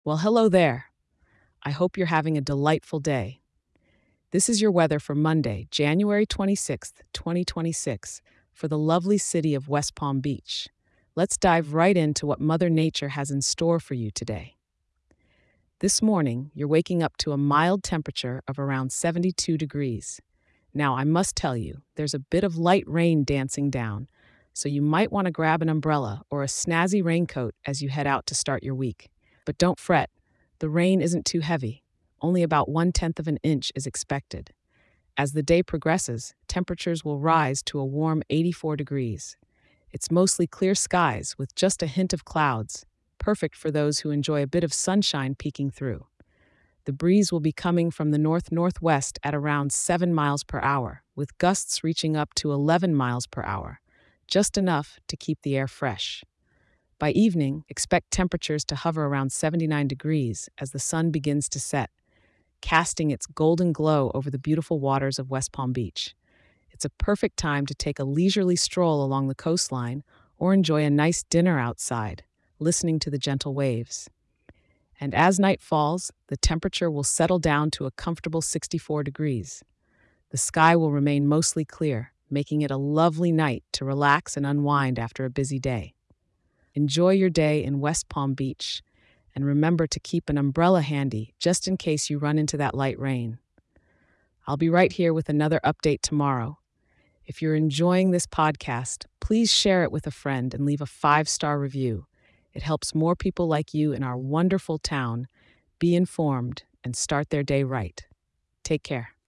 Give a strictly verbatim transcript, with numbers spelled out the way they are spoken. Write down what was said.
Well, hello there. I hope you're having a delightful day. This is your weather for Monday, January twenty-sixth, twenty twenty-six, for the lovely city of West Palm Beach. Let's dive right into what Mother Nature has in store for you today. This morning, you're waking up to a mild temperature of around seventy-two degrees. Now, I must tell you, there's a bit of light rain dancing down, so you might want to grab an umbrella or a snazzy raincoat as you head out to start your week. But don't fret, the rain isn't too heavy. Only about one tenth of an inch is expected. As the day progresses, temperatures will rise to a warm eighty-four degrees. It's mostly clear skies with just a hint of clouds, perfect for those who enjoy a bit of sunshine peeking through. The breeze will be coming from the north-northwest at around seven miles per hour, with gusts reaching up to eleven miles per hour, just enough to keep the air fresh. By evening, expect temperatures to hover around seventy-nine degrees as the sun begins to set, casting its golden glow over the beautiful waters of West Palm Beach. It's a perfect time to take a leisurely stroll along the coastline or enjoy a nice dinner outside, listening to the gentle waves. And as night falls, the temperature will settle down to a comfortable sixty-four degrees. The sky will remain mostly clear, making it a lovely night to relax and unwind after a busy day. Enjoy your day in West Palm Beach, and remember to keep an umbrella handy just in case you run into that light rain. I'll be right here with another update tomorrow. If you're enjoying this podcast, please share it with a friend and leave a five-star review. It helps more people like you in our wonderful town be informed and start their day right. Take care.